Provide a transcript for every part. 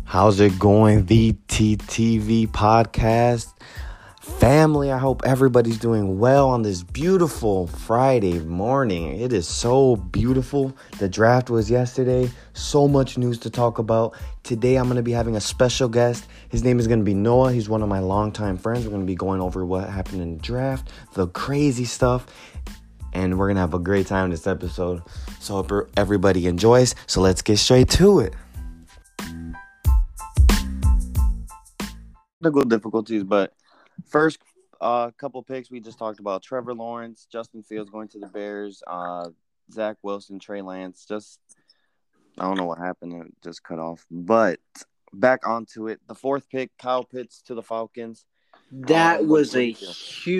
How's it going, VTTV podcast? Family, I hope everybody's doing well on this beautiful Friday morning. It is so beautiful. The draft was yesterday. So much news to talk about. Today, I'm going to be having a special guest. His name is going to be Noah. He's one of my longtime friends. We're going to be going over what happened in the draft, the crazy stuff, and we're going to have a great time this episode. So, hope everybody enjoys. So, let's get straight to it. Technical difficulties, but first couple picks we just talked about: Trevor Lawrence, Justin Fields going to the Bears, Zach Wilson, Trey Lance. Just I don't know what happened; it just cut off. But back onto it, the fourth pick, Kyle Pitts to the Falcons. That was What do a you feel?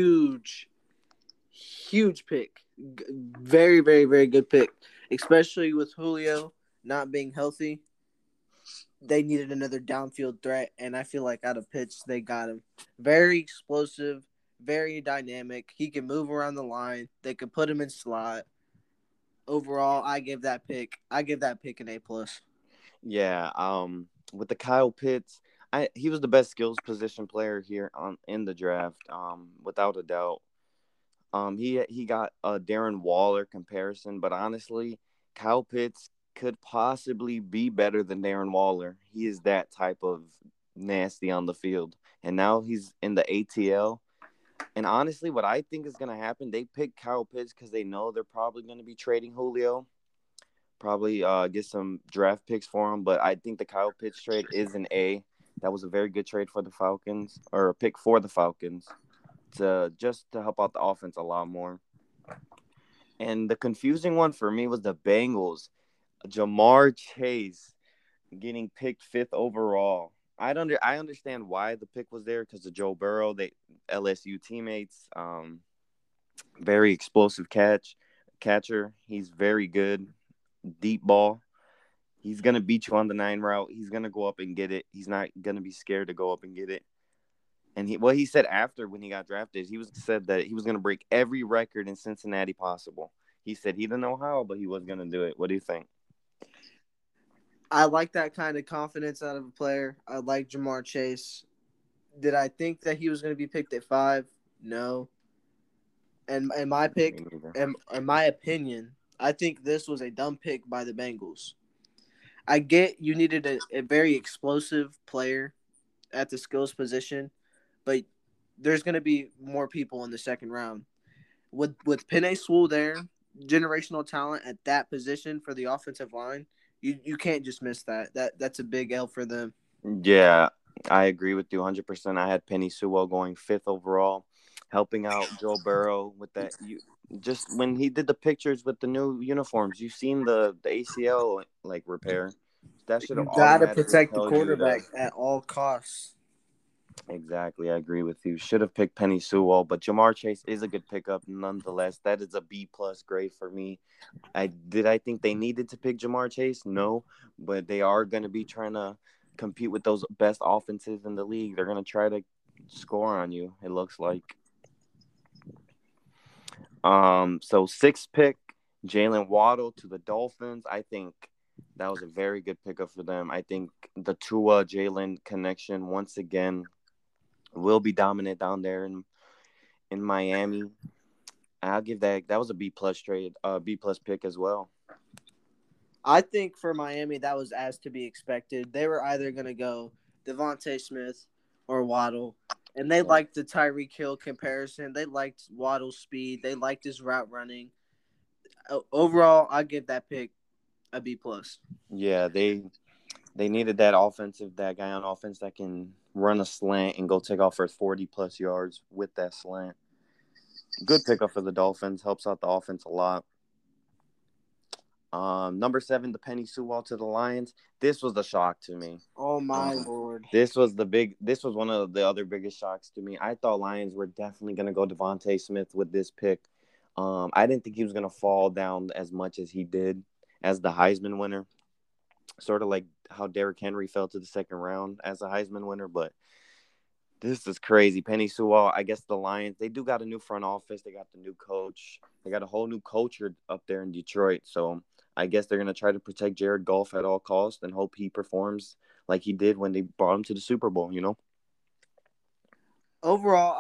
huge pick. Very, very, very good pick, especially with Julio not being healthy. They needed another downfield threat, and I feel like out of Pitts, they got him. Very explosive, very dynamic. He can move around the line. They could put him in slot. Overall, I give that pick an A+. Yeah, with the Kyle Pitts, he was the best skills position player here in the draft, without a doubt. He got a Darren Waller comparison, but honestly, Kyle Pitts could possibly be better than Darren Waller. He is that type of nasty on the field, and now he's in the ATL. And honestly, what I think is going to happen, they pick Kyle Pitts because they know they're probably going to be trading Julio. Probably get some draft picks for him, but I think the Kyle Pitts trade is an A. That was a very good trade for the Falcons, or a pick for the Falcons, to help out the offense a lot more. And the confusing one for me was the Bengals. Ja'Marr Chase getting picked fifth overall. I understand why the pick was there because of Joe Burrow, they LSU teammates. Very explosive catcher. He's very good. Deep ball. He's gonna beat you on the 9 route. He's gonna go up and get it. He's not gonna be scared to go up and get it. And what he said after when he got drafted, said that he was gonna break every record in Cincinnati possible. He said he didn't know how, but he was gonna do it. What do you think? I like that kind of confidence out of a player. I like Ja'Marr Chase. Did I think that he was going to be picked at 5? No. And in my Me pick, neither. in my opinion, I think this was a dumb pick by the Bengals. I get you needed a very explosive player at the skills position, but there's going to be more people in the second round. With Penei Sewell there, generational talent at that position for the offensive line, you can't just miss that. That's a big L for them. Yeah, I agree with you 100%. I had Penny Sewell going fifth overall, helping out Joe Burrow with that. You just when he did the pictures with the new uniforms, you seen the ACL like repair. That should have You got to automatically protect the tell you quarterback to. at all costs. Exactly, I agree with you. Should have picked Penny Sewell, but Jamar Chase is a good pickup nonetheless. That is a B+ grade for me. I think they needed to pick Jamar Chase? No, but they are going to be trying to compete with those best offenses in the league. They're going to try to score on you. It looks like. So sixth pick, Jalen Waddle to the Dolphins. I think that was a very good pickup for them. I think the Tua Jalen connection once again will be dominant down there in Miami. I'll give that was a B+ trade, B+ pick as well. I think for Miami, that was as to be expected. They were either going to go Devontae Smith or Waddle, and they liked the Tyreek Hill comparison. They liked Waddle's speed. They liked his route running. Overall, I give that pick a B+. Yeah, they needed that guy on offense that can run a slant and go take off for 40+ yards with that slant. Good pickup for the Dolphins. Helps out the offense a lot. Number 7, the Penny Sewell to the Lions. This was the shock to me. Oh my lord! This was one of the other biggest shocks to me. I thought Lions were definitely gonna go Devontae Smith with this pick. I didn't think he was gonna fall down as much as he did as the Heisman winner. Sort of like how Derrick Henry fell to the second round as a Heisman winner, but this is crazy. Penny Sewell, I guess the Lions, they do got a new front office. They got the new coach. They got a whole new culture up there in Detroit. So I guess they're going to try to protect Jared Goff at all costs and hope he performs like he did when they brought him to the Super Bowl. Overall,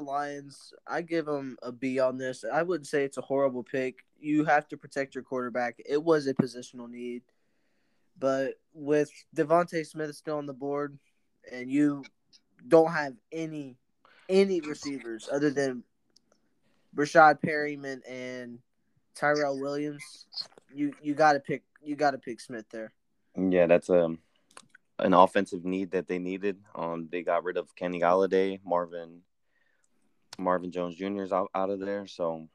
I give them a B on this. I wouldn't say it's a horrible pick. You have to protect your quarterback. It was a positional need. But with Devontae Smith still on the board and you don't have any receivers other than Rashad Perryman and Tyrell Williams, you gotta pick Smith there. Yeah, that's an offensive need that they needed. They got rid of Kenny Galladay, Marvin Jones Jr. is out of there. So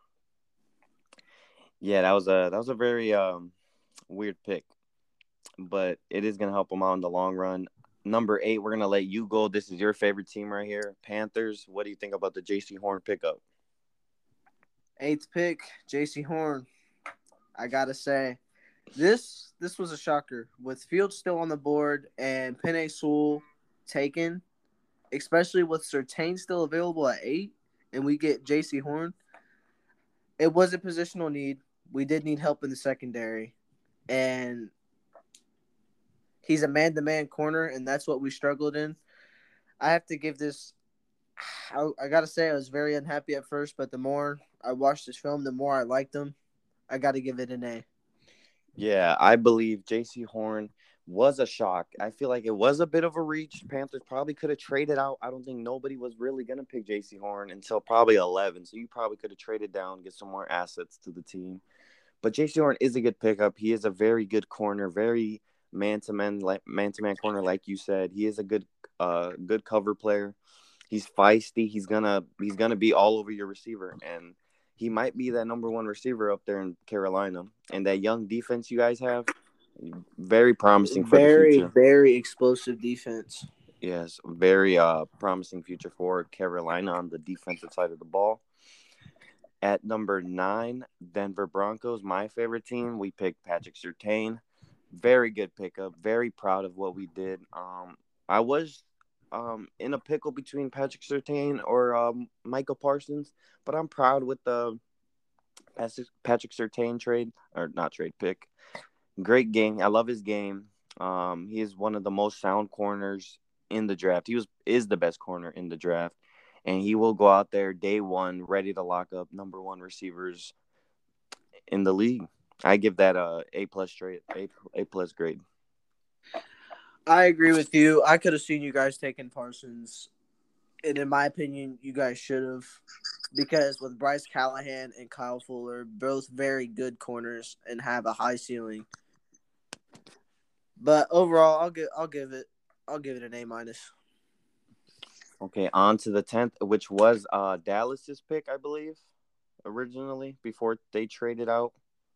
yeah, that was a very weird pick, but it is gonna help them out in the long run. Number 8, we're gonna let you go. This is your favorite team right here, Panthers. What do you think about the J.C. Horn pickup? Eighth pick, J.C. Horn. I gotta say, this was a shocker with Fields still on the board and Penei Sewell taken, especially with Surtain still available at 8, and we get J.C. Horn. It was a positional need. We did need help in the secondary, and he's a man-to-man corner, and that's what we struggled in. I have to give this. I gotta say, I was very unhappy at first, but the more I watched this film, the more I liked him. I gotta give it an A. Yeah, I believe J.C. Horn was a shock. I feel like it was a bit of a reach. Panthers probably could have traded out. I don't think nobody was really going to pick J.C. Horn until probably 11. So you probably could have traded down, get some more assets to the team. But J.C. Horn is a good pickup. He is a very good corner, very man-to-man corner, like you said. He is a good cover player. He's feisty. He's gonna be all over your receiver, and he might be that number one receiver up there in Carolina. And that young defense you guys have, very promising for the Very, future. very explosive defense. Yes, very promising future for Carolina on the defensive side of the ball. At number 9, Denver Broncos, my favorite team. We picked Patrick Surtain. Very good pickup. Very proud of what we did. I was in a pickle between Patrick Surtain or Michael Parsons, but I'm proud with the Patrick Surtain trade or not trade pick. Great game. I love his game. He is one of the most sound corners in the draft. Is the best corner in the draft, and he will go out there day one ready to lock up number one receivers in the league. I give that a plus straight a plus grade. I agree with you. I could have seen you guys taking Parsons, and in my opinion, you guys should have, because with Bryce Callahan and Kyle Fuller, both very good corners and have a high ceiling. But overall, I'll give it an A minus. Okay, on to the 10th, which was Dallas's pick, I believe, originally before they traded out.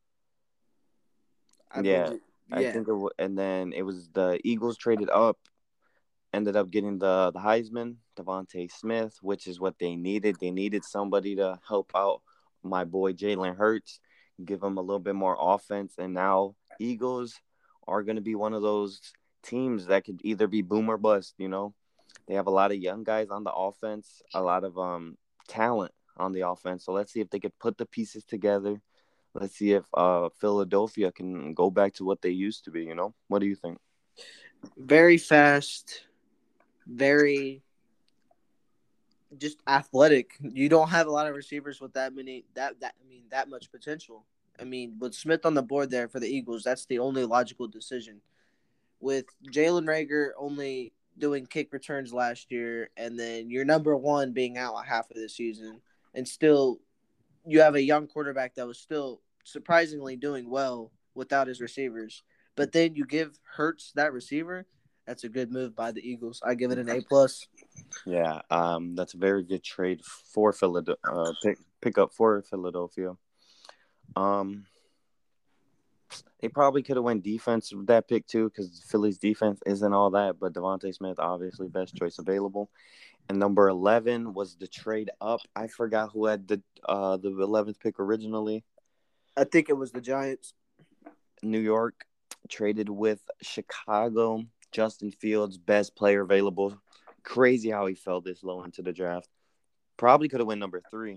I Yeah, believe, I yeah. think and then it was the Eagles traded up, ended up getting the Heisman, Devontae Smith, which is what they needed. They needed somebody to help out my boy Jalen Hurts, give him a little bit more offense, and now Eagles are going to be one of those teams that could either be boom or bust. They have a lot of young guys on the offense, a lot of talent on the offense. So let's see if they could put the pieces together. Let's see if Philadelphia can go back to what they used to be. What do you think? Very fast, very just athletic. You don't have a lot of receivers with that much potential. I mean, with Smith on the board there for the Eagles, that's the only logical decision. With Jalen Rager only doing kick returns last year, and then your number one being out half of the season, and still you have a young quarterback that was still surprisingly doing well without his receivers. But then you give Hurts that receiver. That's a good move by the Eagles. I give it an A plus. Yeah, that's a very good trade for Philadelphia. Pick up for Philadelphia. Um, they probably could have went defense with that pick too, because Philly's defense isn't all that. But Devontae Smith, obviously, best choice available. And number 11 was the trade up. I forgot who had the 11th pick originally. I think it was the Giants. New York traded with Chicago. Justin Fields, best player available. Crazy how he fell this low into the draft. Probably could have went number 3.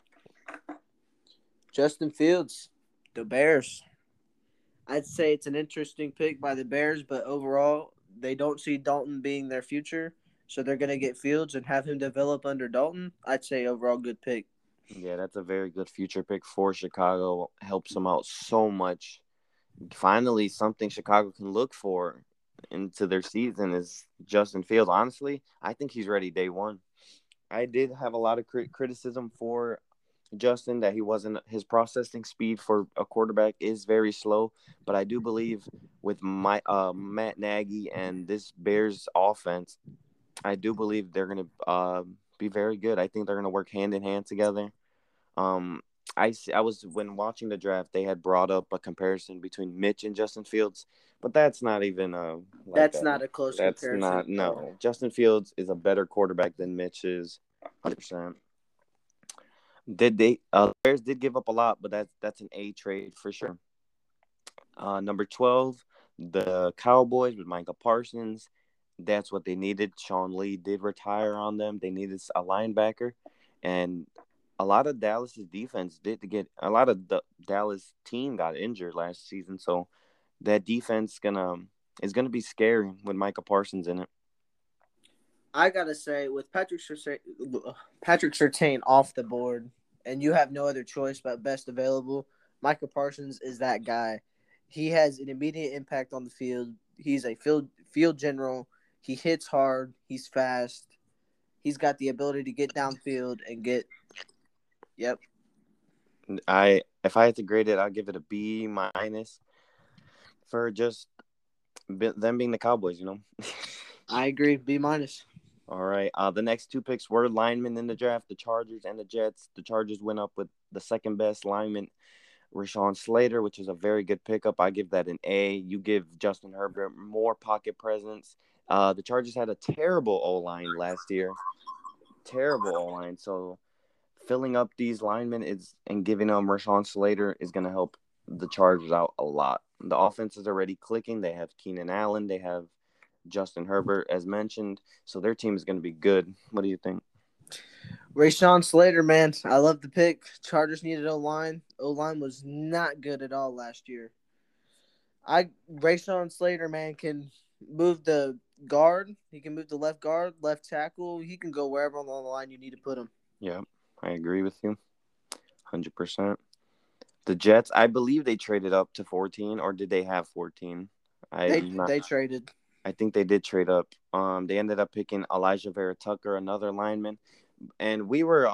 Justin Fields, the Bears. I'd say it's an interesting pick by the Bears, but overall, they don't see Dalton being their future, so they're gonna get Fields and have him develop under Dalton. I'd say overall good pick. Yeah, that's a very good future pick for Chicago. Helps them out so much. Finally, something Chicago can look for into their season is Justin Fields. Honestly, I think he's ready day one. I did have a lot of criticism for Justin that he wasn't his processing speed for a quarterback is very slow, but I do believe with my Matt Nagy and this Bears offense, I do believe they're going to be very good. I think they're going to work hand in hand together. Um, I was when watching the draft, they had brought up a comparison between Mitch and Justin Fields, but that's not even like That's that. not a close That's comparison not at all. no. Justin Fields is a better quarterback than Mitch is, 100%. Did they? Bears did give up a lot, but that's an A trade for sure. Number 12, the Cowboys with Micah Parsons. That's what they needed. Sean Lee did retire on them. They needed a linebacker, and a lot of Dallas's defense did to get a lot of the Dallas team got injured last season. So that defense is gonna be scary with Micah Parsons in it. I gotta say, with Patrick Surtain off the board, and you have no other choice but best available, Micah Parsons is that guy. He has an immediate impact on the field. He's a field general. He hits hard. He's fast. He's got the ability to get downfield and get. Yep, I if I had to grade it, I'd give it a B minus for just them being the Cowboys. I agree. B minus. All right. The next two picks were linemen in the draft, the Chargers and the Jets. The Chargers went up with the second best lineman, Rashawn Slater, which is a very good pickup. I give that an A. You give Justin Herbert more pocket presence. The Chargers had a terrible O-line last year. Terrible O-line. So filling up these linemen and giving them Rashawn Slater is going to help the Chargers out a lot. The offense is already clicking. They have Keenan Allen. They have Justin Herbert, as mentioned. So their team is going to be good. What do you think? Rashawn Slater, man, I love the pick. Chargers needed O line. O line was not good at all last year. Rashawn Slater, man, can move the guard. He can move the left guard, left tackle. He can go wherever on the line you need to put him. Yeah, I agree with you 100%. The Jets, I believe they traded up to 14, or did they have 14? They traded. I think they did trade up. They ended up picking Elijah Vera Tucker, another lineman, and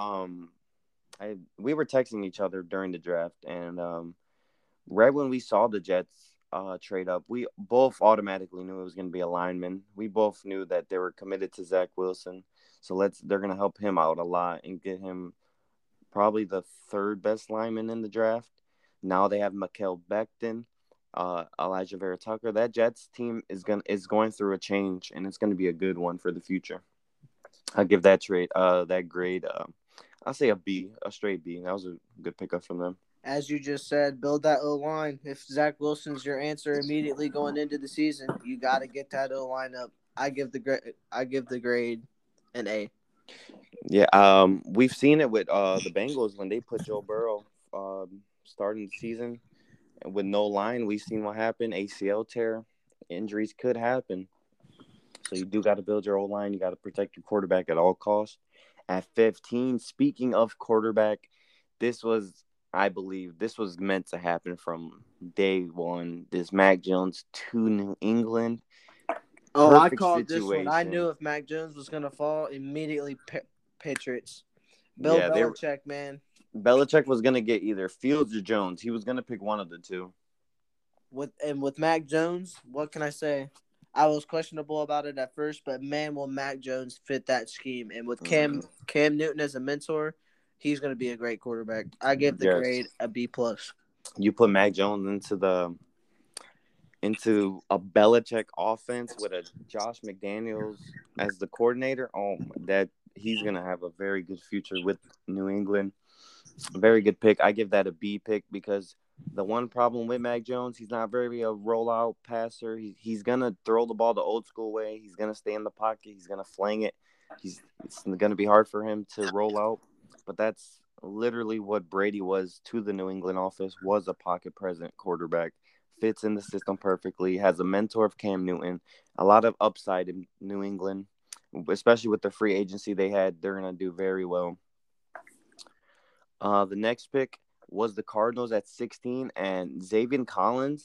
we were texting each other during the draft, and right when we saw the Jets trade up, we both automatically knew it was going to be a lineman. We both knew that they were committed to Zach Wilson, so they're going to help him out a lot and get him probably the third best lineman in the draft. Now they have Mikael Becton, Elijah Vera Tucker. That Jets team is going through a change, and it's going to be a good one for the future. I'll give that grade. I'll say a B, a straight B. That was a good pickup from them. As you just said, build that O line. If Zach Wilson's your answer immediately going into the season, you got to get that O line up. I give the grade an A. Yeah, we've seen it with the Bengals when they put Joe Burrow starting the season with no line. We've seen what happened. ACL tear, injuries could happen. So you do got to build your old line. You got to protect your quarterback at all costs. At 15, speaking of quarterback, I believe, this was meant to happen from day one. This Mac Jones to New England. Oh, I Perfect called this one. I situation. knew if Mac Jones was going to fall, immediately Patriots. Bill Yeah, Belichick, man. Belichick was going to get either Fields or Jones. He was going to pick one of the two. With Mac Jones, what can I say? I was questionable about it at first, but man, will Mac Jones fit that scheme? And with Cam Newton as a mentor, he's going to be a great quarterback. I give the Yes. grade a B plus. You put Mac Jones into a Belichick offense with a Josh McDaniels as the coordinator. Oh, that he's gonna have a very good future with New England. Very good pick. I give that a B pick because the one problem with Mac Jones, he's not very a rollout passer. He's gonna throw the ball the old school way. He's gonna stay in the pocket. He's gonna flang it. It's gonna be hard for him to roll out. But that's literally what Brady was to the New England office, was a pocket present quarterback. Fits in the system perfectly, has a mentor of Cam Newton, a lot of upside in New England, especially with the free agency they had. They're going to do very well. The next pick was the Cardinals at 16 and Xavier Collins.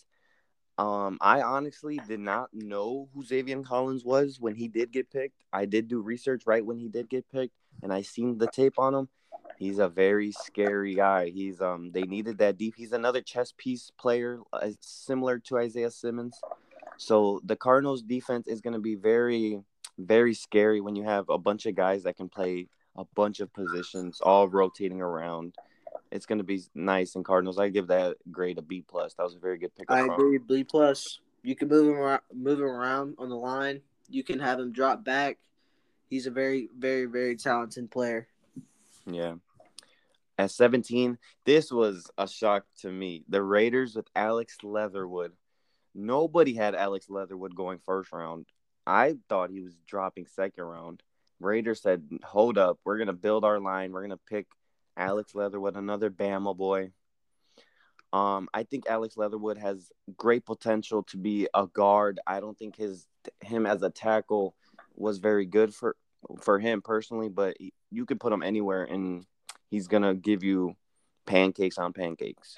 I honestly did not know who Xavier Collins was when he did get picked. I did do research right when he did get picked, and I seen the tape on him. He's a very scary guy. They needed that deep. He's another chess piece player, similar to Isaiah Simmons. So the Cardinals defense is going to be very, very scary when you have a bunch of guys that can play a bunch of positions, all rotating around. It's going to be nice in Cardinals. I give that grade a B plus. That was a very good pickup I from. agree. B plus. You can move him around on the line. You can have him drop back. He's a very, very, very talented player. Yeah. At 17, this was a shock to me. The Raiders with Alex Leatherwood. Nobody had Alex Leatherwood going first round. I thought he was dropping second round. Raiders said, hold up. We're going to build our line. We're going to pick Alex Leatherwood, another Bama boy. I think Alex Leatherwood has great potential to be a guard. I don't think him as a tackle was very good for him personally, but you could put him anywhere and he's gonna give you pancakes on pancakes.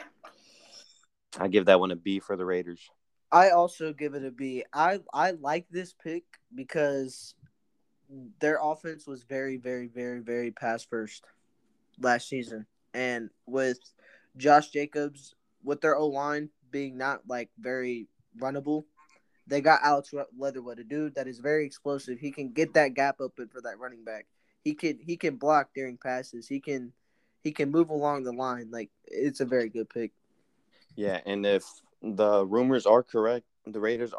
I give that one a B for the Raiders. I also give it a B. I like this pick because their offense was very, very, very, very pass first last season, and with Josh Jacobs, with their O line being not like very runnable, they got Alex Leatherwood, a dude that is very explosive. He can get that gap open for that running back. He can block during passes. He can move along the line. Like, it's a very good pick. Yeah, and if the rumors are correct, the Raiders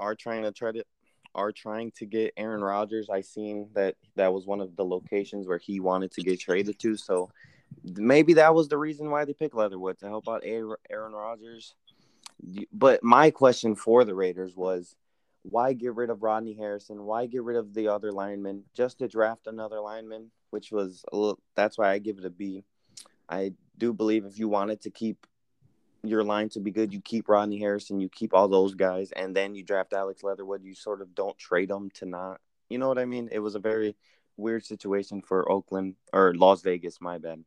are trying to get Aaron Rodgers. I seen that was one of the locations where he wanted to get traded to. So maybe that was the reason why they picked Leatherwood to help out Aaron Rodgers. But my question for the Raiders was, why get rid of Rodney Harrison? Why get rid of the other lineman just to draft another lineman? Which was a little. That's why I give it a B. I do believe if you wanted to keep your line to be good, you keep Rodney Harrison, you keep all those guys, and then you draft Alex Leatherwood. You sort of don't trade them to not. You know what I mean? It was a very weird situation for Oakland or Las Vegas. My bad.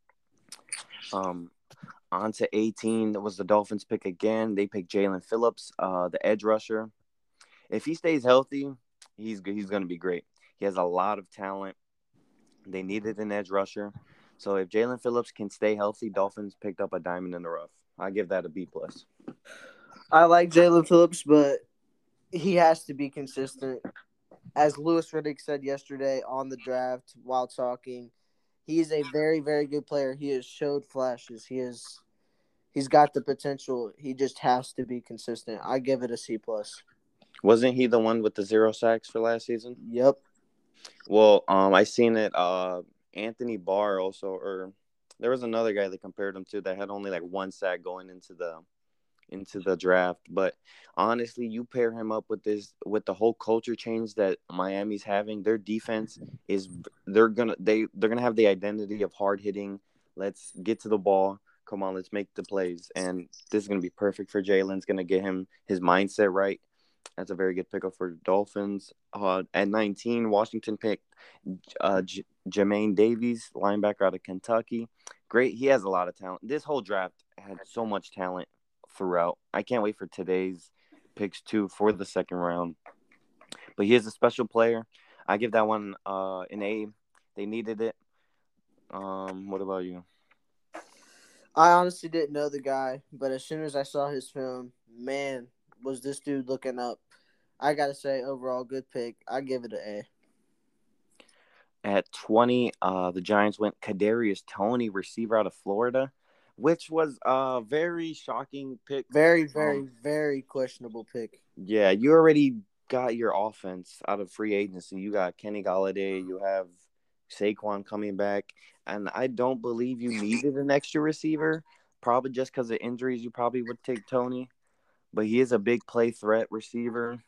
Um, On to 18 was the Dolphins pick again. They picked Jalen Phillips, the edge rusher. If he stays healthy, he's good. He's going to be great. He has a lot of talent. They needed an edge rusher. So if Jalen Phillips can stay healthy, Dolphins picked up a diamond in the rough. I give that a B plus. I like Jalen Phillips, but he has to be consistent. As Lewis Riddick said yesterday on the draft while talking, he is a very, very good player. He has showed flashes. He's got the potential. He just has to be consistent. I give it a C plus. Wasn't he the one with the 0 sacks for last season? Yep. Well, I seen it. Anthony Barr also, or there was another guy that compared him to that had only like 1 sack going into the draft. But honestly, you pair him up with the whole culture change that Miami's having. Their defense is they're gonna have the identity of hard hitting. Let's get to the ball. Come on, let's make the plays. And this is gonna be perfect for Jalen. It's gonna get him his mindset right. That's a very good pickup for Dolphins. At 19, Washington picked Jermaine Davies, linebacker out of Kentucky. Great. He has a lot of talent. This whole draft had so much talent throughout. I can't wait for today's picks too for the second round. But he is a special player. I give that one an A. They needed it. What about you? I honestly didn't know the guy, but as soon as I saw his film, man, was this dude looking up. I gotta say, overall, good pick. I give it an A. At 20, the Giants went Kadarius Toney, receiver out of Florida, which was a very shocking pick. Very, very, very questionable pick. Yeah, you already got your offense out of free agency. You got Kenny Galladay, you have Saquon coming back, and I don't believe you needed an extra receiver. Probably just because of injuries, you probably would take Toney, but he is a big play threat receiver.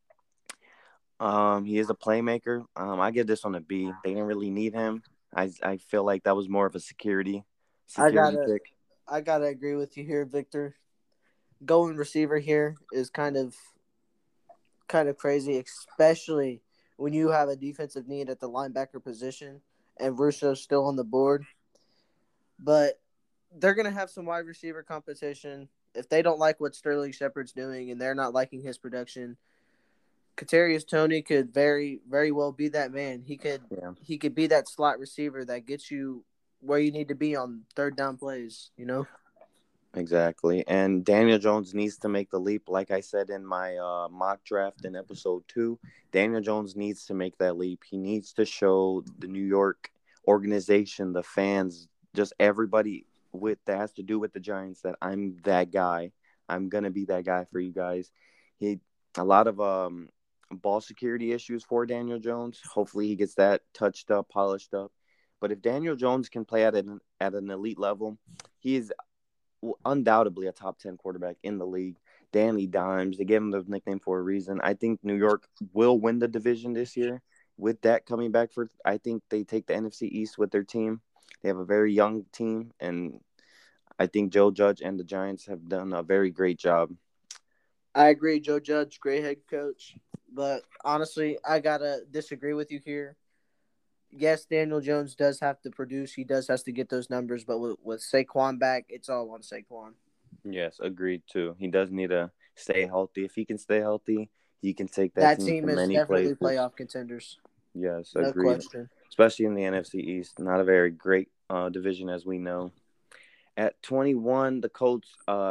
He is a playmaker. I give this one a B. They didn't really need him. I feel like that was more of a security. I security gotta pick. I gotta agree with you here, Victor. Going receiver here is kind of crazy, especially when you have a defensive need at the linebacker position and Russo's still on the board. But they're gonna have some wide receiver competition. If they don't like what Sterling Shepard's doing and they're not liking his production, Kadarius Toney could very, very well be that man. Yeah. He could be that slot receiver that gets you where you need to be on third down plays. You know. Exactly. And Daniel Jones needs to make the leap. Like I said in my mock draft in episode 2, Daniel Jones needs to make that leap. He needs to show the New York organization, the fans, just everybody with that has to do with the Giants that I'm that guy. I'm going to be that guy for you guys. He a lot of ball security issues for Daniel Jones. Hopefully he gets that touched up, polished up. But if Daniel Jones can play at an elite level, he is undoubtedly a top 10 quarterback in the league. Danny Dimes, they gave him the nickname for a reason. I think New York will win the division this year. With that coming back I think they take the NFC East with their team. They have a very young team, and I think Joe Judge and the Giants have done a very great job. I agree, Joe Judge, great head coach. But honestly, I gotta disagree with you here. Yes, Daniel Jones does have to produce. He does has to get those numbers, but with Saquon back, it's all on Saquon. Yes, agreed too. He does need to stay healthy. If he can stay healthy, he can take that That team to team is many definitely places. playoff contenders, Yes, no agreed. question. Especially in the NFC East, not a very great division as we know. At 21, the Colts,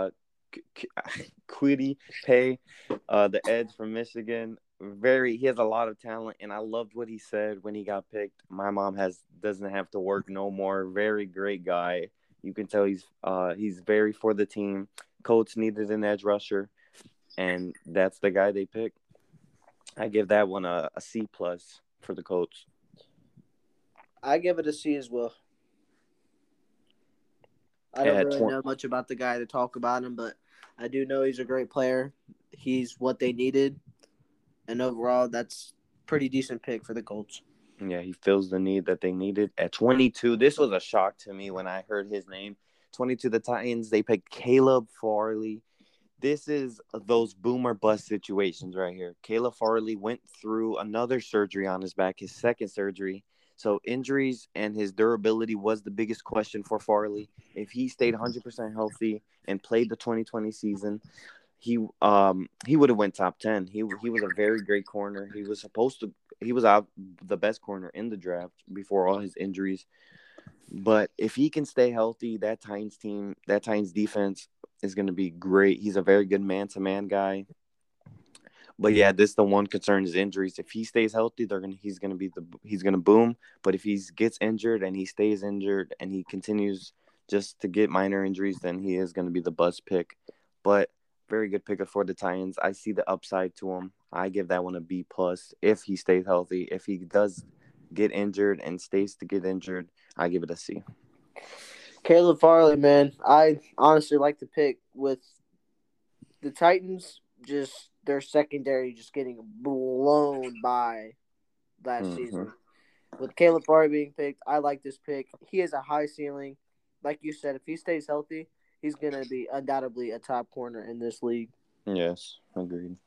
Quiddy Pay, the edge from Michigan. He has a lot of talent, and I loved what he said when he got picked. My mom doesn't have to work no more. Very great guy. You can tell he's very for the team. Colts needed an edge rusher, and that's the guy they picked. I give that one a C plus for the Colts. I give it a C as well. I don't At really 20, know much about the guy to talk about him, but I do know he's a great player. He's what they needed, and overall, that's pretty decent pick for the Colts. Yeah, he fills the need that they needed. At 22, this was a shock to me when I heard his name. 22, the Titans, they picked Caleb Farley. This is those boomer bust situations right here. Caleb Farley went through another surgery on his back, his second surgery. So injuries and his durability was the biggest question for Farley. If he stayed 100% healthy and played the 2020 season, he would have went top 10. He was a very great corner. He was out the best corner in the draft before all his injuries. But if he can stay healthy, that Titans defense is going to be great. He's a very good man-to-man guy. But yeah, this the one concern is injuries. If he stays healthy, he's gonna boom. But if he gets injured and he stays injured and he continues just to get minor injuries, then he is gonna be the bust pick. But very good pick for the Titans. I see the upside to him. I give that one a B plus if he stays healthy. If he does get injured and stays to get injured, I give it a C. Caleb Farley, man, I honestly like the pick with the Titans. Just their secondary just getting blown by last Mm-hmm. season. With Caleb Farley being picked, I like this pick. He has a high ceiling. Like you said, if he stays healthy, he's going to be undoubtedly a top corner in this league. Yes, agreed.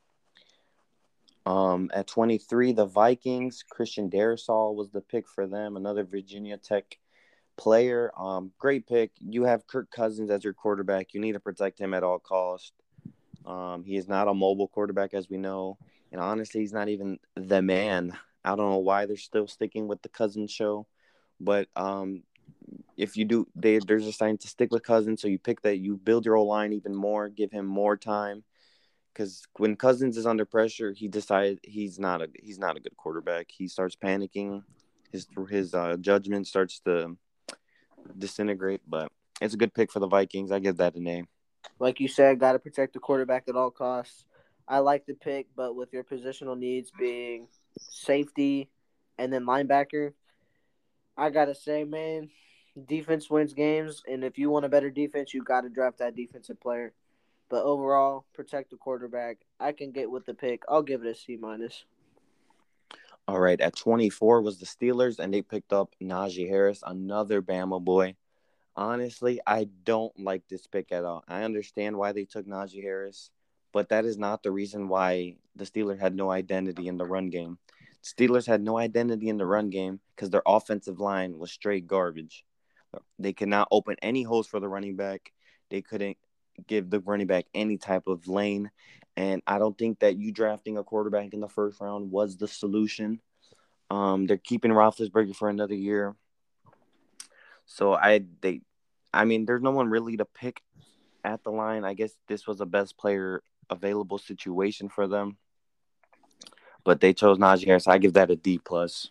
At 23, the Vikings, Christian Darrisaw was the pick for them, another Virginia Tech player. Great pick. You have Kirk Cousins as your quarterback. You need to protect him at all costs. He is not a mobile quarterback, as we know, and honestly, he's not even the man. I don't know why they're still sticking with the Cousins show, but if you do, there's a sign to stick with Cousins. So you pick that, you build your O line even more, give him more time. Because when Cousins is under pressure, he decides he's not a good quarterback. He starts panicking. His judgment starts to disintegrate. But it's a good pick for the Vikings. I give that a name. Like you said, got to protect the quarterback at all costs. I like the pick, but with your positional needs being safety and then linebacker, I got to say, man, defense wins games. And if you want a better defense, you got to draft that defensive player. But overall, protect the quarterback. I can get with the pick. I'll give it a C minus. All right, at 24 was the Steelers, and they picked up Najee Harris, another Bama boy. Honestly, I don't like this pick at all. I understand why they took Najee Harris, but that is not the reason why the Steelers had no identity in the run game. Steelers had no identity in the run game because their offensive line was straight garbage. They could not open any holes for the running back. They couldn't give the running back any type of lane. And I don't think that you drafting a quarterback in the first round was the solution. They're keeping Roethlisberger for another year. So I mean, there's no one really to pick at the line. I guess this was a best player available situation for them, but they chose Najee Harris. So I give that a D plus.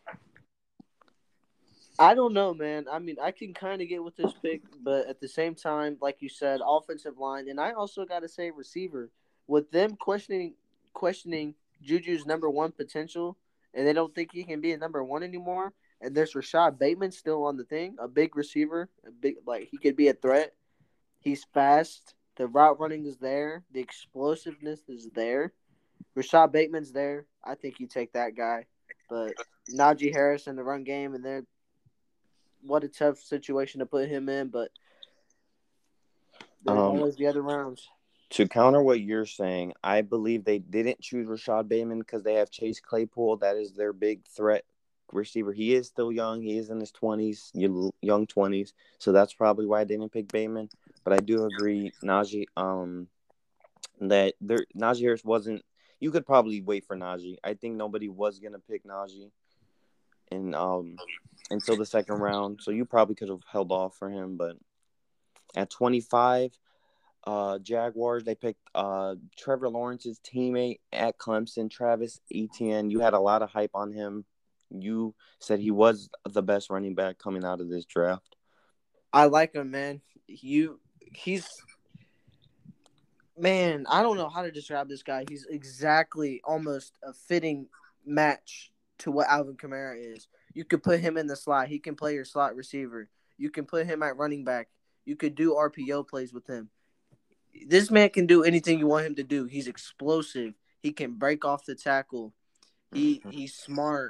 I don't know, man. I mean, I can kind of get with this pick, but at the same time, like you said, offensive line, and I also got to say receiver. With them questioning Juju's number one potential, and they don't think he can be a number one anymore. And there's Rashad Bateman still on the thing, a big receiver, a big like he could be a threat. He's fast. The route running is there. The explosiveness is there. Rashad Bateman's there. I think you take that guy, but Najee Harris in the run game, and they're what a tough situation to put him in, but there's Um, always the other rounds. to counter what you're saying, I believe they didn't choose Rashad Bateman because they have Chase Claypool. That is their big threat receiver. He is still young. He is in his 20s, young 20s. So that's probably why they didn't pick Bateman. But I do agree, Najee, Najee Harris wasn't. You could probably wait for Najee. I think nobody was gonna pick Najee in until the second round. So you probably could have held off for him. But at 25, Jaguars, they picked Trevor Lawrence's teammate at Clemson, Travis Etienne. You had a lot of hype on him. You said he was the best running back coming out of this draft. I like him, man. He's man. I don't know how to describe this guy. He's exactly almost a fitting match to what Alvin Kamara is. You could put him in the slot. He can play your slot receiver. You can put him at running back. You could do RPO plays with him. This man can do anything you want him to do. He's explosive. He can break off the tackle. Mhm. He's smart.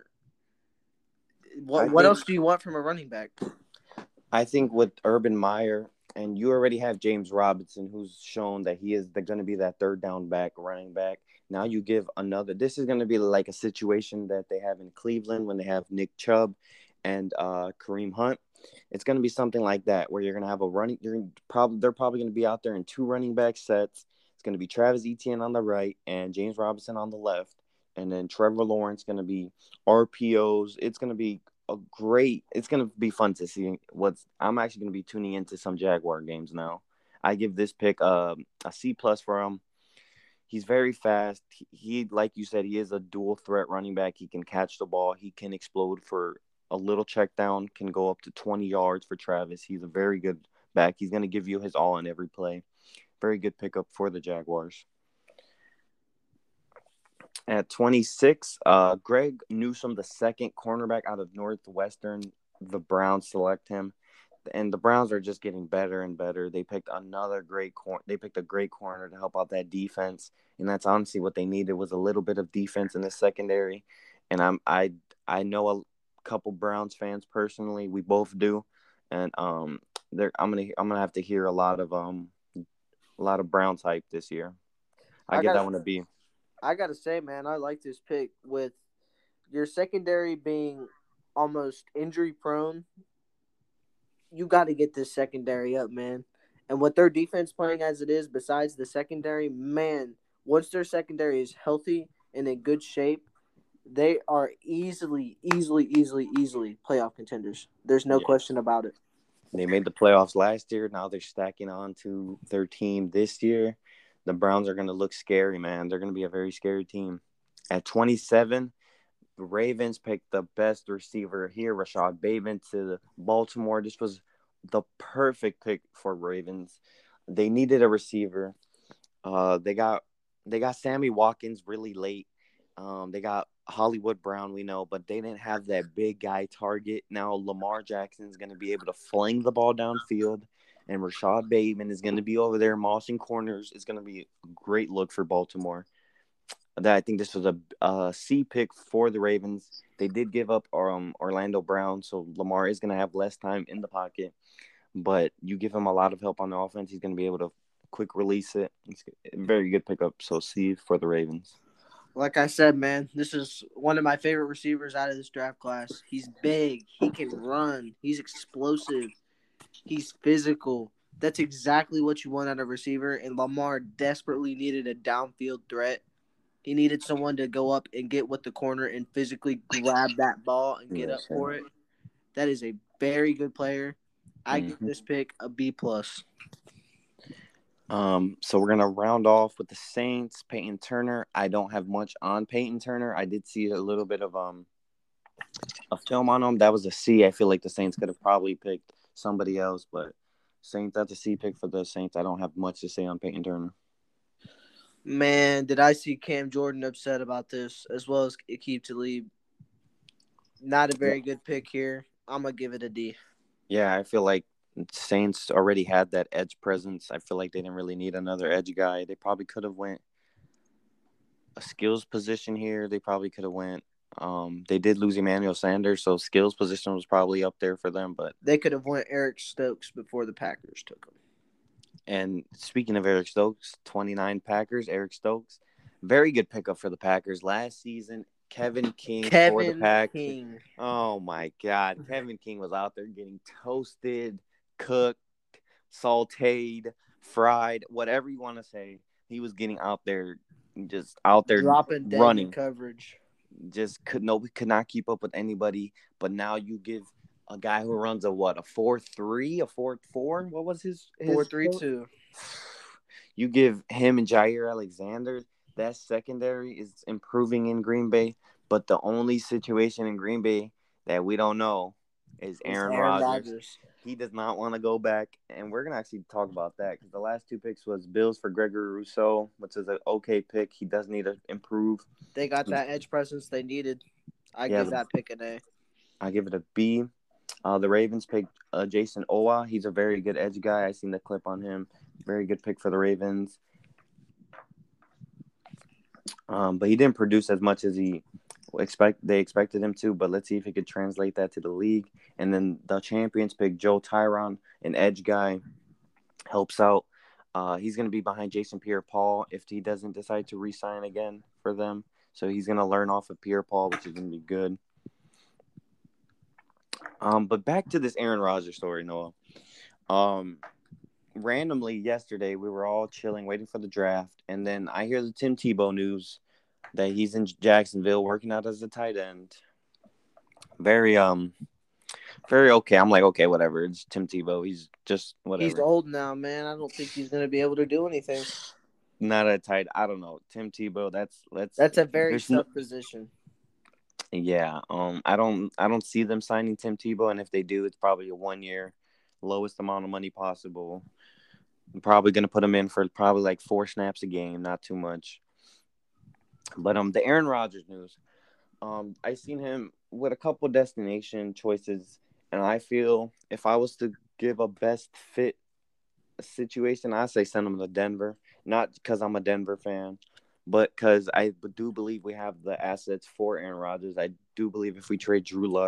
I What think else do you want from a running back? I think with Urban Meyer, and you already have James Robinson, who's shown that he is going to be that third down back, running back. Now you give another. This is going to be like a situation that they have in Cleveland when they have Nick Chubb and Kareem Hunt. It's going to be something like that where you're going to have a running. They're probably going to be out there in two running back sets. It's going to be Travis Etienne on the right and James Robinson on the left, and then Trevor Lawrence going to be RPOs. It's going to be it's going to be fun to see I'm actually going to be tuning into some Jaguar games now. I give this pick a C plus for him. He's very fast. Like you said, he is a dual threat running back. He can catch the ball. He can explode for a little check down, can go up to 20 yards for Travis. He's a very good back. He's going to give you his all in every play. Very good pickup for the Jaguars. At 26, Greg Newsome, the second cornerback out of Northwestern, the Browns select him, and the Browns are just getting better and better. They picked another great corner. They picked a great corner to help out that defense, and that's honestly what they needed was a little bit of defense in the secondary. And I know a couple Browns fans personally. We both do, and I'm gonna have to hear a lot of Browns hype this year. I I give got that one a B. I gotta say, man, I like this pick with your secondary being almost injury prone. You got to get this secondary up, man. And with their defense playing as it is, besides the secondary, man, once their secondary is healthy and in good shape, they are easily playoff contenders. There's no Yeah. question about it. They made the playoffs last year. Now they're stacking on to their team this year. The Browns are going to look scary, man. They're going to be a very scary team. At 27, the Ravens picked the best receiver here, Rashad Bateman, to Baltimore. This was the perfect pick for Ravens. They needed a receiver. They got Sammy Watkins really late. They got Hollywood Brown, we know, but they didn't have that big guy target. Now Lamar Jackson is going to be able to fling the ball downfield, and Rashad Bateman is going to be over there mossing corners. It's going to be a great look for Baltimore. I think this was a C pick for the Ravens. They did give up Orlando Brown, so Lamar is going to have less time in the pocket. but you give him a lot of help on the offense, he's going to be able to quick release it. It's a very good pickup. So C for the Ravens. Like I said, man, this is one of my favorite receivers out of this draft class. He's big. He can run. He's explosive. He's physical. That's exactly what you want out of a receiver. And Lamar desperately needed a downfield threat. He needed someone to go up and get with the corner and physically grab that ball and get Yes, up sir. for it. That is a very good player. I give Mm-hmm. this pick a B plus. So we're gonna round off with the Saints. Peyton Turner. I don't have much on Peyton Turner. I did see a little bit of a film on him. That was a C. I feel like the Saints could have probably picked somebody else, but Saints, that's a C pick for the Saints. I don't have much to say on Peyton Turner. Man, did I see Cam Jordan upset about this as well as Aqib Talib. Not a Yeah, very good pick here. I'm gonna give it a D. yeah. I feel like Saints already had that edge presence. I feel like they didn't really need another edge guy. They probably could have went a skills position here. They probably could have went. They did lose Emmanuel Sanders, so skills position was probably up there for them. But They could have went Eric Stokes before the Packers took him. and speaking of Eric Stokes, 29 Packers. Eric Stokes, very good pickup for the Packers last season. Kevin King for the Kevin Pack. King. Oh my God, Kevin King was out there getting toasted, cooked, sautéed, fried, whatever you want to say. He was getting out there, just out there Dropping dead in running. coverage. Just could not keep up with anybody. But now you give a guy who runs a what, a 4.3, a 4.4. What was Four his three two. You give him and Jair Alexander. That secondary is improving in Green Bay, but the only situation in Green Bay that we don't know is It's Aaron Aaron Rodgers. Rodgers. He does not want to go back, and we're gonna actually talk about that because the last two picks was Bills for Gregory Rousseau, which is an okay pick. He does need to improve. They got that edge presence they needed. I Yeah, give that pick an A. I give it a B. The Ravens picked Jason Owa. He's a very good edge guy. I seen the clip on him. Very good pick for the Ravens. But he didn't produce as much as they expected him to. But let's see if he could translate that to the league. And then the champions pick Joe Tyron, an edge guy, helps out. He's going to be behind Jason Pierre-Paul if he doesn't decide to re-sign again for them. So he's going to learn off of Pierre-Paul, which is going to be good. But back to this Aaron Rodgers story, Noah. Randomly yesterday, we were all chilling, waiting for the draft, and then I hear the Tim Tebow news that he's in Jacksonville working out as a tight end. Very very okay. I'm like, okay, whatever. It's Tim Tebow. He's just He's whatever. old now, man. I don't think he's gonna be able to do anything. Not a tight. I don't know. Tim Tebow. That's a very There's no. tough position. Yeah. I don't see them signing Tim Tebow, and if they do, it's probably a 1 year, lowest amount of money possible. I'm probably gonna put him in for probably like 4 snaps a game, not too much. But the Aaron Rodgers news. I seen him with a couple destination choices, and I feel if I was to give a best fit situation, I say send him to Denver. Not because I'm a Denver fan, but because I do believe we have the assets for Aaron Rodgers. I do believe if we trade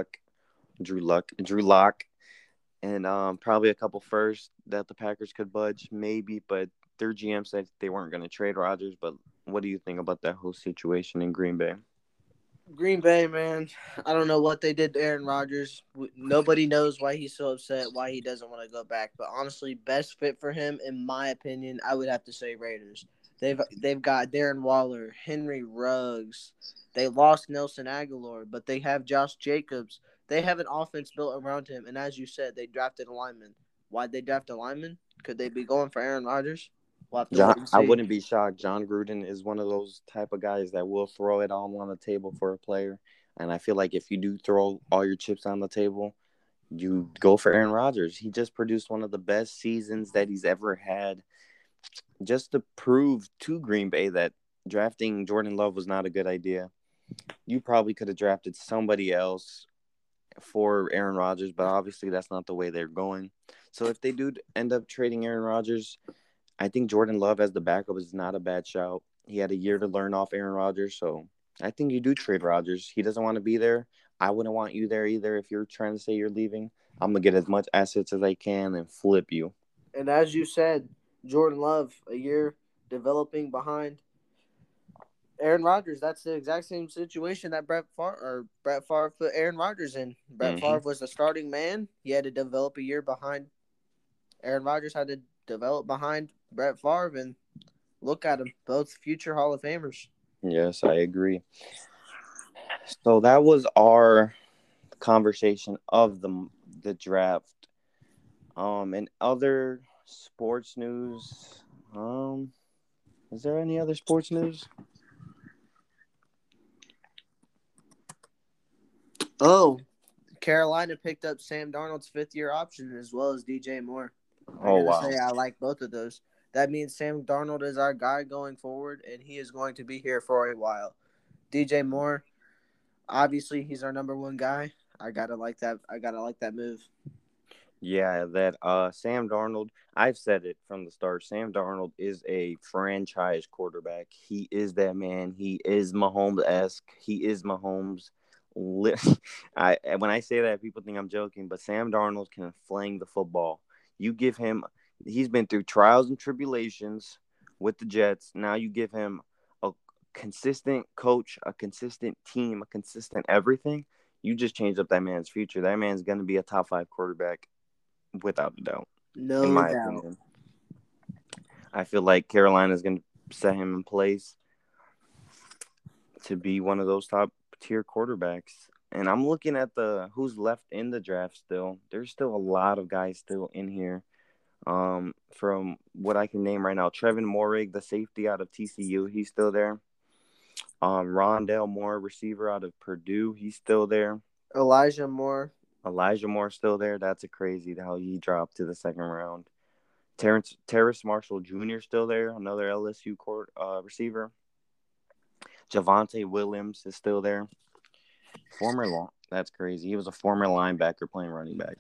Drew Lock, and probably a couple first that the Packers could budge, maybe. But their GM said they weren't going to trade Rodgers. But what do you think about that whole situation in Green Bay? Green Bay, man. I don't know what they did to Aaron Rodgers. Nobody knows why he's so upset, why he doesn't want to go back. But honestly, best fit for him, in my opinion, I would have to say Raiders. They've got Darren Waller, Henry Ruggs. They lost Nelson Aguilar, but they have Josh Jacobs. They have an offense built around him, and as you said, they drafted a lineman. Why'd they draft a lineman? Could they be going for Aaron Rodgers? We'll have to wait and I see. wouldn't be shocked. John Gruden is one of those type of guys that will throw it all on the table for a player. And I feel like if you do throw all your chips on the table, you go for Aaron Rodgers. He just produced one of the best seasons that he's ever had. Just to prove to Green Bay that drafting Jordan Love was not a good idea. You probably could have drafted somebody else for Aaron Rodgers, but obviously that's not the way they're going. So if they do end up trading Aaron Rodgers, I think Jordan Love as the backup is not a bad shout. He had a year to learn off Aaron Rodgers, so I think you do trade Rodgers. He doesn't want to be there. I wouldn't want you there either if you're trying to say you're leaving. I'm gonna get as much assets as I can and flip you. And as you said, Jordan Love, a year developing behind Aaron Rodgers. That's the exact same situation that Brett Favre put Aaron Rodgers in. Brett Mm-hmm. Favre was the starting man. He had to develop a year behind. Aaron Rodgers had to develop behind Brett Favre, and look at them, both future Hall of Famers. Yes, I agree. So that was our conversation of the draft. And other sports news. Is there any other sports news? Oh, Carolina picked up Sam Darnold's 5th-year option as well as DJ Moore. I Oh gotta wow. say, I like both of those. That means Sam Darnold is our guy going forward, and he is going to be here for a while. DJ Moore, obviously, he's our number one guy. I gotta like that. I gotta like that move. Yeah, that Sam Darnold, I've said it from the start. Sam Darnold is a franchise quarterback. He is that man. He is Mahomes-esque. He is Mahomes. When I say that, people think I'm joking, but Sam Darnold can fling the football. You give him, he's been through trials and tribulations with the Jets. Now you give him a consistent coach, a consistent team, a consistent everything. You just changed up that man's future. That man's going to be a top 5 quarterback without a doubt, in No my doubt. opinion. I feel like Carolina is going to set him in place to be one of those top tier quarterbacks. And I'm looking at who's left in the draft still. There's still a lot of guys still in here. From what I can name right now, Trevin Moehrig, the safety out of TCU, he's still there. Rondale Moore, receiver out of Purdue, he's still there. Elijah Moore still there. That's a crazy how he dropped to the second round. Terrace Marshall Jr. still there, another LSU receiver. Javonte Williams is still there. That's crazy. He was a former linebacker playing running back.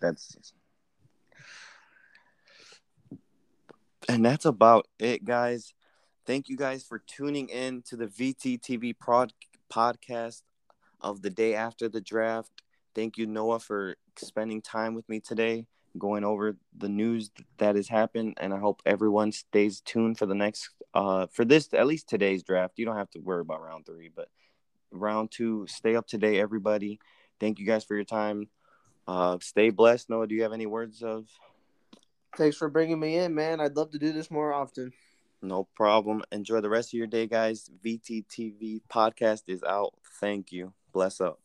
And that's about it, guys. Thank you guys for tuning in to the VTTV podcast of the day after the draft. Thank you, Noah, for spending time with me today, going over the news that has happened. And I hope everyone stays tuned for the next, for this, at least today's draft. You don't have to worry about round 3, but round 2, stay up to date, everybody. Thank you guys for your time. Stay blessed. Noah, do you have any words of? Thanks for bringing me in, man. I'd love to do this more often. No problem. Enjoy the rest of your day, guys. VTTV podcast is out. Thank you. Bless up.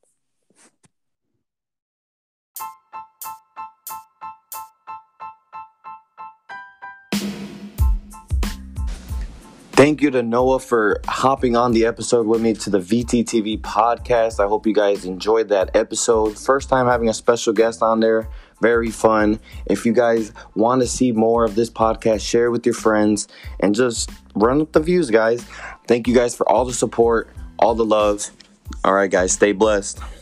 Thank you to Noah for hopping on the episode with me to the VTTV podcast. I hope you guys enjoyed that episode. First time having a special guest on there. Very fun. If you guys want to see more of this podcast, share with your friends and just run up the views, guys. Thank you guys for all the support, all the love. All right, guys, stay blessed.